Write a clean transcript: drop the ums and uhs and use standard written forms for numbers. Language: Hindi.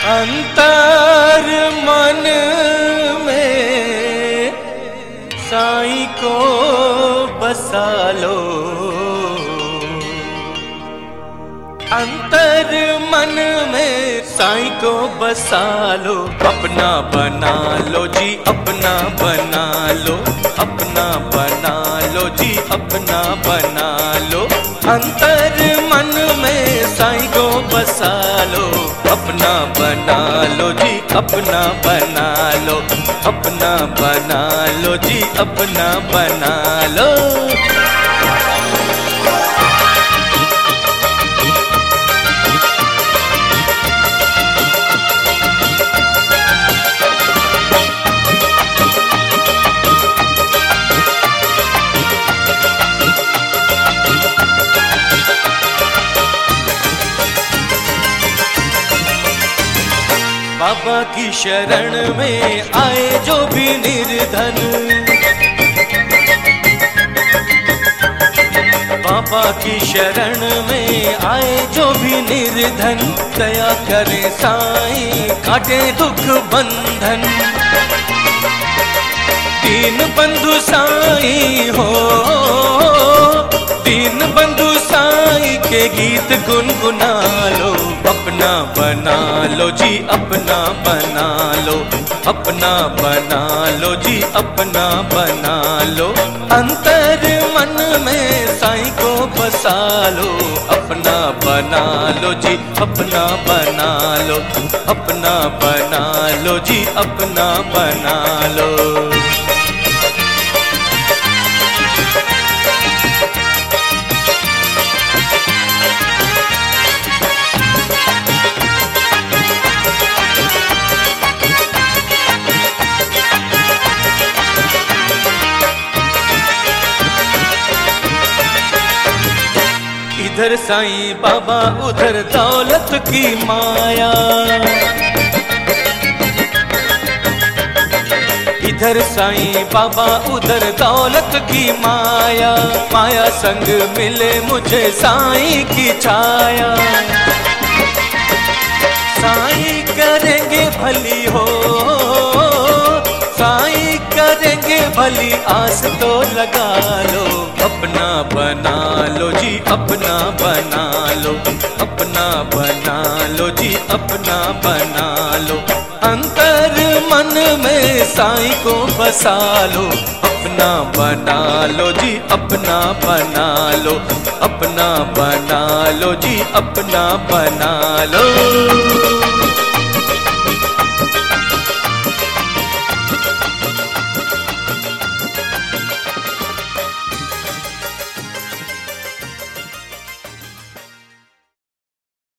अंतर मन में साईं को बसा लो, अंतर मन में साईं को बसा लो, अपना बना लो जी अपना बना लो, अपना बना लो जी अपना बना लो, अंतर मन में साईं को बसा लो, अपना बना लो जी अपना बना लो, अपना बना लो जी अपना बना लो। बाबा की शरण में आए जो भी निर्धन, बाबा की शरण में आए जो भी निर्धन, दया करे साईं काटे दुख बंधन, दीन बंधु साईं हो, दीन बंधु साईं के गीत गुनगुना लो, अपना बना लो जी अपना बना लो, अपना बना लो जी अपना बना लो, अंतर मन में साईं को बसा लो, अपना बना लो जी अपना बना लो, अपना बना लो जी अपना बना लो। इधर साईं बाबा उधर दौलत की माया, इधर साईं बाबा उधर दौलत की माया, माया संग मिले मुझे साईं की छाया, साईं करेंगे भली हो, साईं करेंगे भली आस तो लगा लो, अपना बना लो जी अपना बना लो, अपना बना लो जी अपना बना लो, अंतर मन में साईं को बसा लो, अपना बना लो जी अपना बना लो, अपना बना लो जी अपना बना लो।